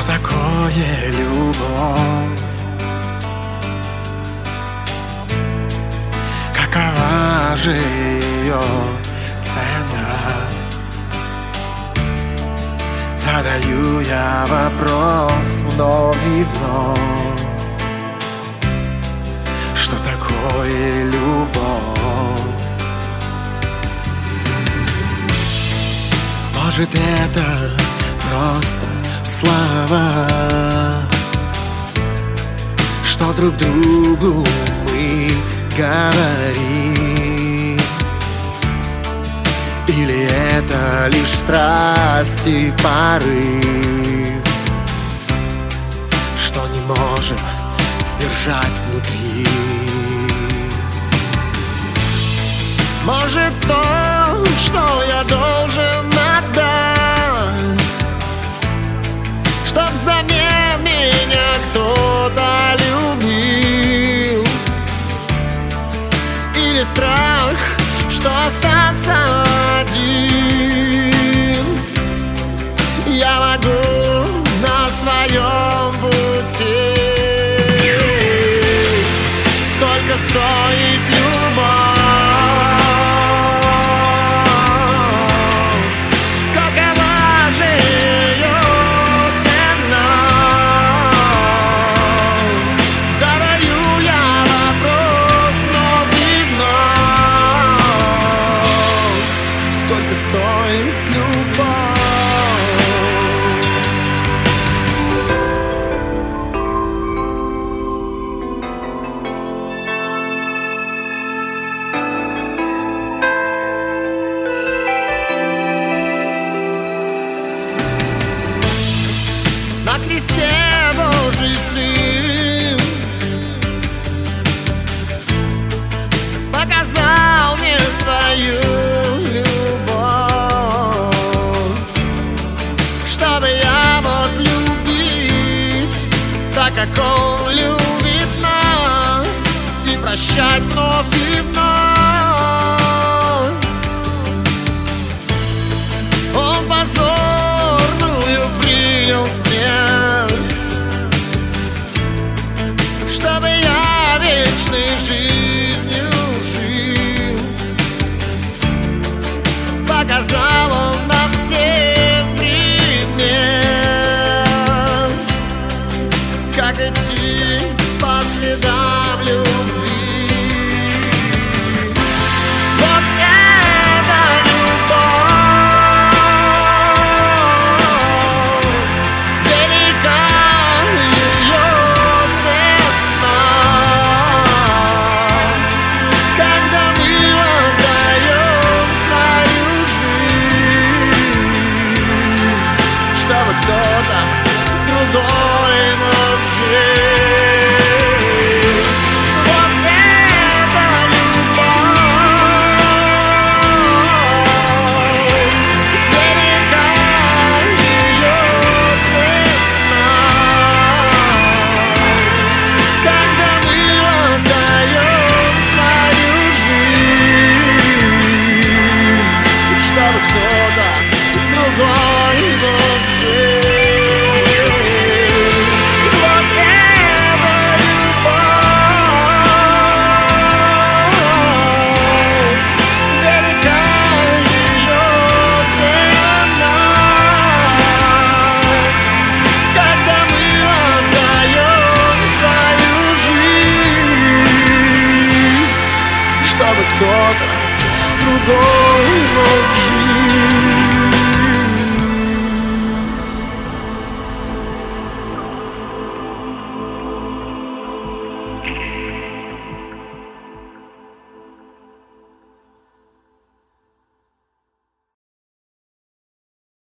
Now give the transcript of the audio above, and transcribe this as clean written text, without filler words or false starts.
такое любовь? Какова же ее цена? Задаю я вопрос вновь и вновь. Что такое любовь? Может, это просто слова, что друг другу мы говорим? Или это лишь страсть и порыв, что не можем сдержать внутри? Может, то, что я должен отдать, чтоб взамен меня кто-то любил? Или страх, что остаться один я могу на своем пути? Сколько стоит любовь? Какова же ее цена? Задаю я вопрос вновь и вновь. Сколько стоит любовь? На кресте Божий Сын показал мне свою любовь, чтобы я мог любить так, как Он любит нас, и прощать вновь и вновь. Он позорную принял смерть, чтобы я вечной жизнью жил. Показал Он нам всем пример, как идти по следам любви. Вот это любовь, велика ее цена, когда мы отдаем свою жизнь, чтобы кто-то другой мог жить. Вот это любовь, велика ее цена, когда мы отдаем свою жизнь, чтобы кто-то другой мог жить. Вот это любовь, велика ее цена, когда мы отдаем свою жизнь, чтобы кто-то другой мог жить.